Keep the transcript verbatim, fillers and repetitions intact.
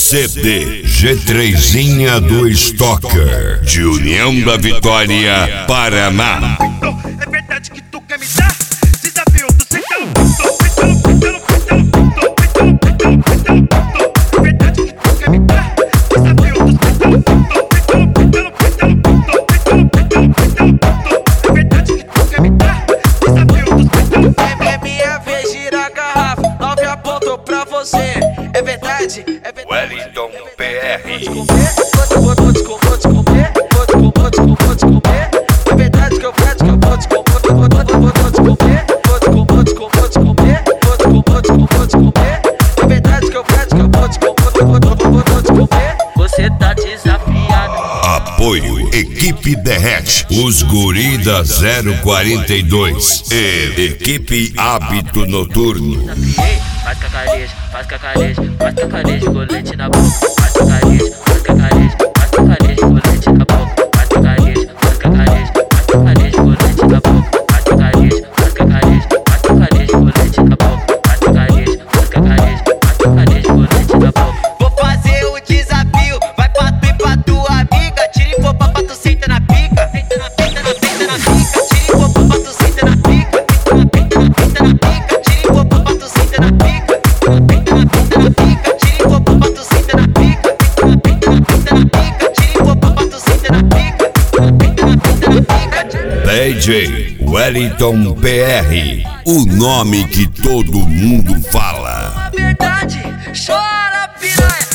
C D G três do Stalker, de União da Vitória, Paraná. É verdade que tu quer me dar desafio do centro. É verdade que tu quer me dar desafio do centro. É verdade que tu quer me dar desafio do centro. É minha vez, gira a garrafa, nove apontou pra você. É verdade, é verdade. Wellington P R. Vou te comer, vou te comer, vou te comer, vou te comer, vou te comer. É verdade que eu quero que eu vou te comer, vou te comer, vou te comer, vou te comer, vou te comer, vou te comer, vou te comer, vou te comer. É verdade que eu quero que eu vou te comer, vou te comer. Você tá desafiado. Apoio Equipe Derrete, os Guri da zero quarenta e dois e Equipe Hábito Noturno. Faz cacarejo, faz cacarejo, faz cacarejo, colete na boca. Faz cacarejo, faz cacarejo, faz cacarejo, colete na boca. Faz cacarejo, faz cacarejo, faz cacarejo, colete na boca. Faz cacarejo, faz cacarejo, faz cacarejo, colete na boca. Faz cacarejo, faz cacarejo, faz cacarejo, colete na boca. Vou fazer o desafio, vai pra tu e pra tua amiga. Tira e fopa pra tu senta na pica. Senta na pica, na pica, na pica. Tira e fopa pra tu senta na pica. Senta na pica, na pica, na pica. Tira e fopa pra tu senta na pica. D J Wellington P R, o nome que todo mundo fala. A verdade, chora piranha.